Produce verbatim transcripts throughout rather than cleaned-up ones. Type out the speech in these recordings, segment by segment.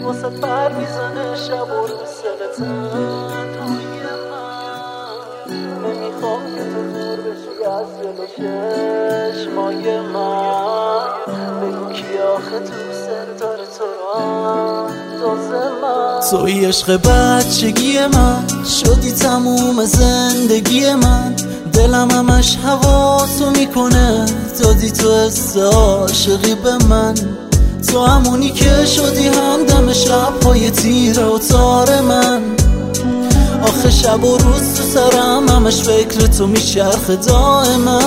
واسه پر میزنه شب و روز دل تنهایی من. نمیخوام که تو دور بشی از جلو چشمای من. بگو کی آخه دوست داره تو رو انداز من. توی عشق بچگی من شدی تموم زندگی من. دلم همش حواسو میکنه دادی تو حس عاشقی به من. تو همونی که شدی همدم شب‌های تیره و تار من. آخه شب و روز تو سرم همش فکر تو میچرخه دائما.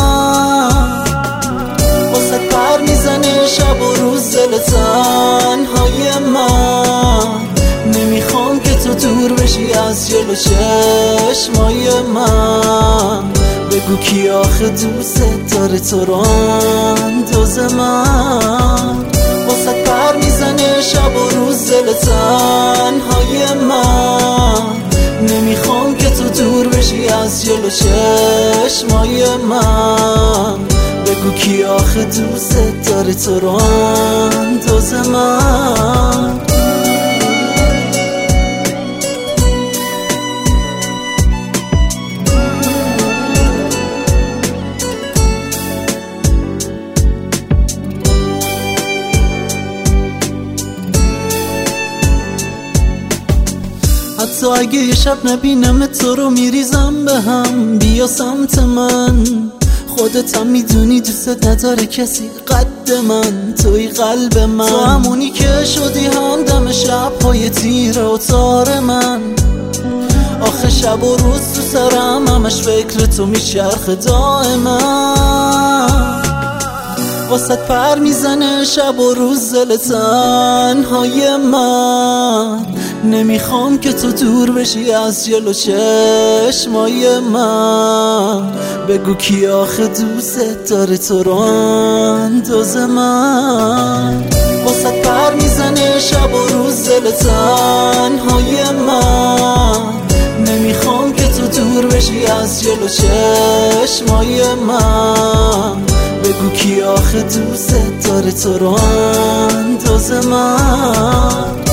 واسه پر میزنه شب و روز دل تنهای من. نمیخوام که تو دور بشی از جلو چشمای من. بگو کی آخه دوست داره تو رو انداز من. واسه پر میزنه شب و روز دل تنهای من. نمیخوام که تو دور بشی از جلو چشمای من. بگو کی آخه دوست داره تو رو انداز من. حتی اگه یه شب نبینم تو رو میریزم به هم. بیا سمت من، خودت هم میدونی دوست نداره کسی قد من. توی قلب من، تو همونی که شدی همدم شب‌های تیره و تار من. آخه شب و روز تو سرم همش فکر تو میچرخه دائما. واسه پر میزنه شب و روز دل تنهای من. نمیخوام که تو دور بشی از جلو چشمای من. بگو کی آخه دوست داره تو رو انداز من. واسه پر میزنه شب و روز دل تنهای من. نمیخوام که تو دور بشی از جلو چشمای من. بگو کی آخه دوست داره تو رو انداز من.